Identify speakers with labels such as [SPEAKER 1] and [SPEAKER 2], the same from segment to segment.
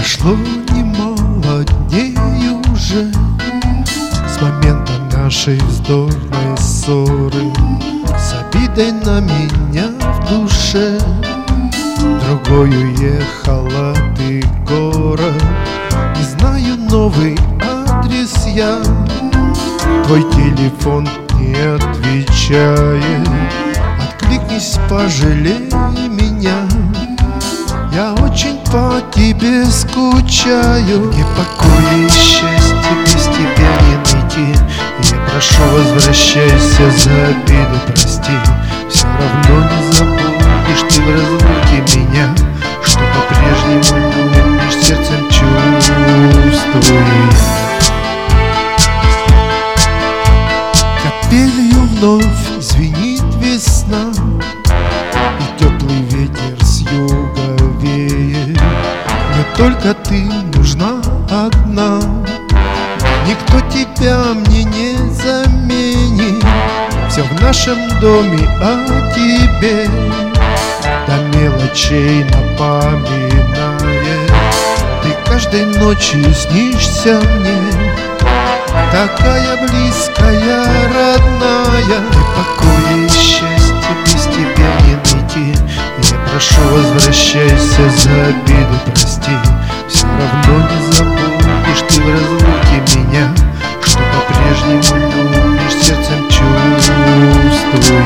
[SPEAKER 1] Прошло немало дней уже с момента нашей вздорной ссоры, с обидой на меня в душе. Другой уехала ты город, не знаю новый адрес я. Твой телефон не отвечает, откликнись, пожалей меня. Я очень по тебе скучаю. Где покоя и счастья без тебя не найти. Я прошу, возвращайся, за обиду прости. Все равно не забудешь ты в разлуке меня, что по-прежнему любишь, сердцем чувствуешь. Капелью вновь звенит весна, и теплый ветер с юга веет. Мне только ты нужна одна, никто тебя мне не заменит. Все в нашем доме о тебе, до мелочей напоминает. Ты каждой ночью снишься мне, такая близкая, родная. Ты покоя и счастья без тебя не найти. Я прошу, возвращайся, за обиду прости. Все равно не забудешь ты в разлуке меня, что по-прежнему любишь, сердцем чувствуешь.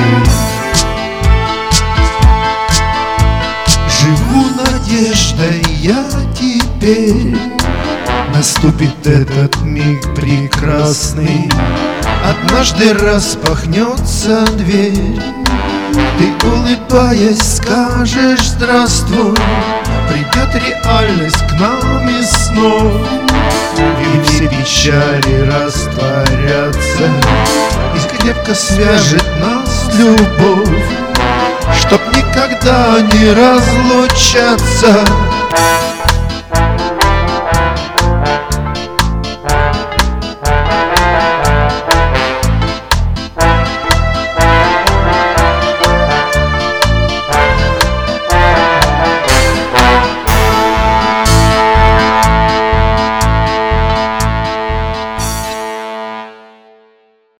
[SPEAKER 1] Живу надеждой я теперь, наступит этот миг прекрасный. Однажды распахнется дверь, ты, улыбаясь, скажешь здравствуй. Придет реальность к нам из снов, и все печали растворятся, и крепко свяжет нас любовь, чтоб никогда не разлучаться.